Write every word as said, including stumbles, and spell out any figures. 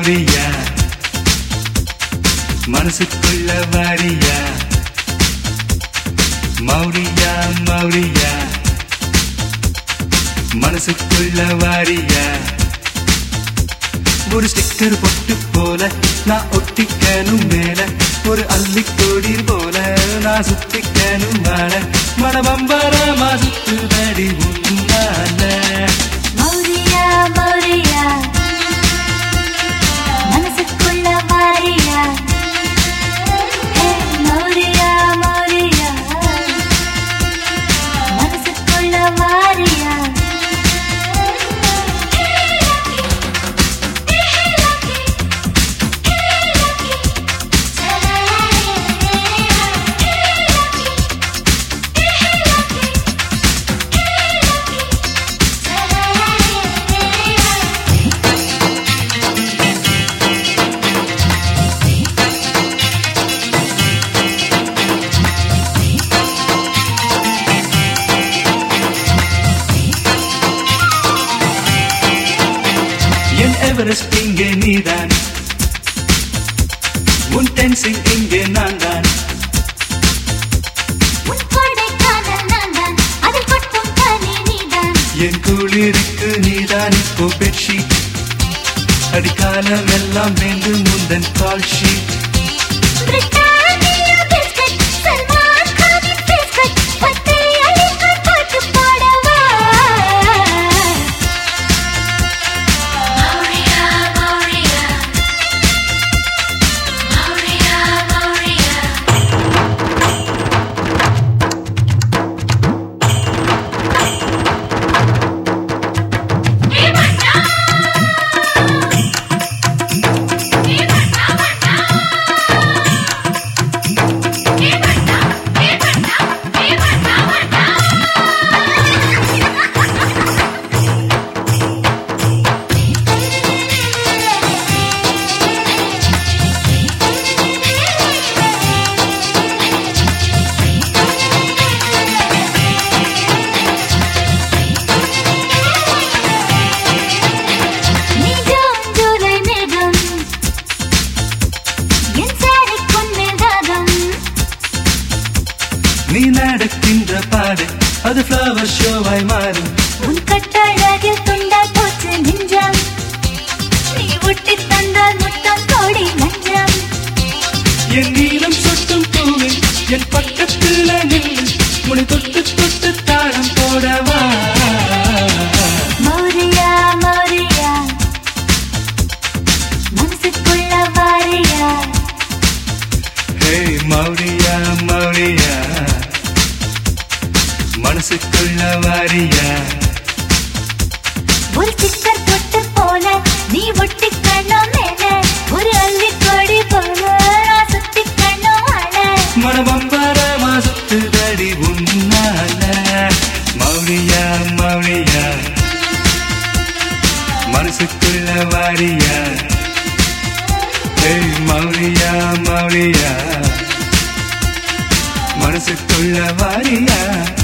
மௌரியா மனசுக்குள்ள வாரியா மௌரியா மௌரியா மனசுக்குள்ள வாரியா ஒரு ஸ்டிக்கர் பொட்டு போல நான் ஒட்டிக்கணும் மேல ஒரு அள்ளிக்கோடி போல நான் சுத்திக்கணும் வாழ மனபம்பரமா சுத்துதடி உன்னால மௌரியா மௌரியா மனசுக்குள்ள வாரியா மௌரியா மௌரியா மனசுக்குள்ள வாரியா எவரெஸ்ட் இங்கே நீதான் உன் டென்சிங் இங்கே நான் தான் என் குளிருக்கு நீதான் இப்போ பெட்ஷீட் அடிக்காலம் எல்லாம் வேண்டும் முந்தன் கால் ஷீட் நீ நடக்கின்ற பாடு அது ஃப்ளவர் ஷோவாய் மாறும் உன் கட்டழகில் துண்டா போச்சு நெஞ்சம் நீ ஒட்டி தந்தால் முத்தம் கோடி நஞ்சம் என் நீளம் சொட்டும் பூவில் என் பக்கத்தில் நின்று முனை தொட்டு தொட்டு தாளம் போடவா மௌரியா மௌரியா மனசுக்குள்ள வாரியா ஹே மௌரியா மௌரியா மனசுக்குள்ள வாரியா ஒரு சிக்கர் தொட்டு போல நீ ஒட்டி கண்ணம் மேல ஒரு அள்ளி கொடி போல நான் சுத்தி கண்ணம் ஆள மனபம்பரமா சுத்துதடி உன்னால மௌரியா மௌரியா மனசுக்குள்ள வாரியா ஹே மௌரியா மௌரியா மனசுக்குள்ள வாரியா